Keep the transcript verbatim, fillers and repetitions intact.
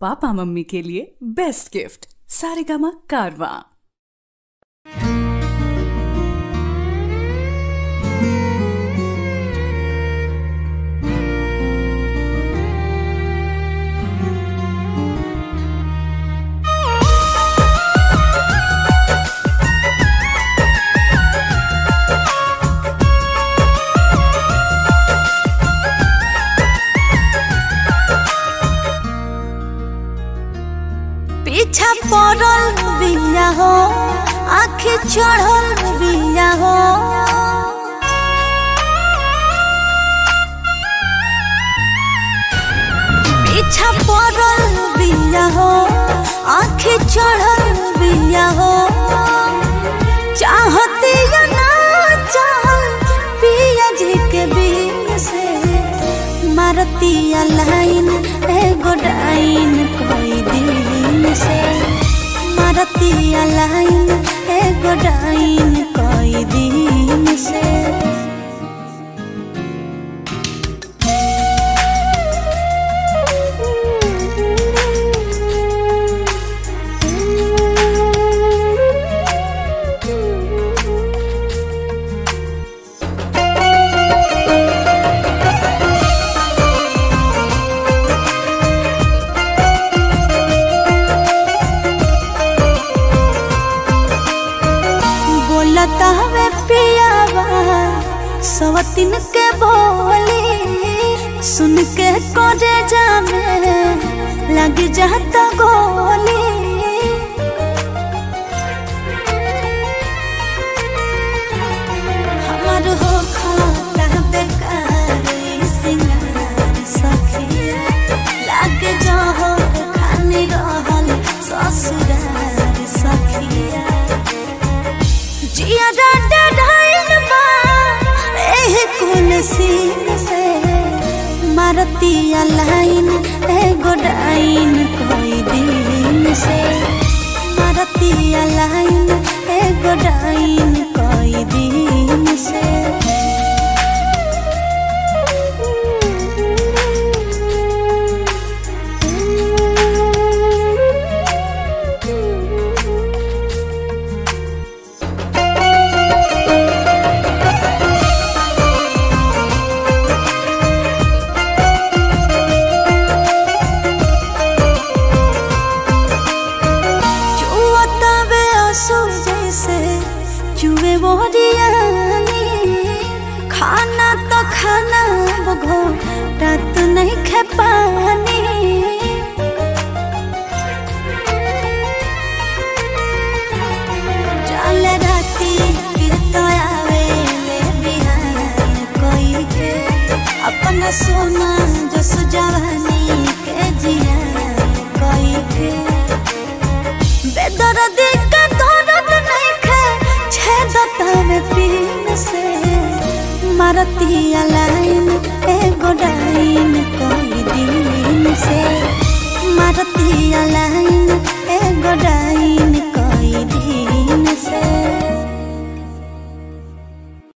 Papa mummy के लिए best gift Saregama कारवा। पीछा पड़ल बिया हो आँखें चढ़ल बिया हो पीछा पड़ल बिया हो आँखें चढ़ल बिया हो चाहती या ना चाहल पिया जी के बिन से मारती लाइन एगो डाइन कोई दिन से मारती लाइन एगो डाइन कोई दिन से हवे पियावा सवतिन के बोली सुन के कोरे जामे लग जाता गोली हमार हो खाता बेकार सिंगार सखिया लग जाओ खानी रहल ससुरार सखिया जिया डांडा ढाइन बा एह कौन सीन से मारती लाइन एगो डाइन कोई दिन से मारती लाइन एगो डाइन कोई दिन से चुए बोरियानी खाना तो खाना बघो रात नहीं खे पानी चल राती तो आवे ले बिहान कोई के अपना सोना जो सुजवानी के जिया कोई के बेदर्दी का दर्द नहीं छेदतावे पीन से मारती लाइन एगो डाइन कोई दिन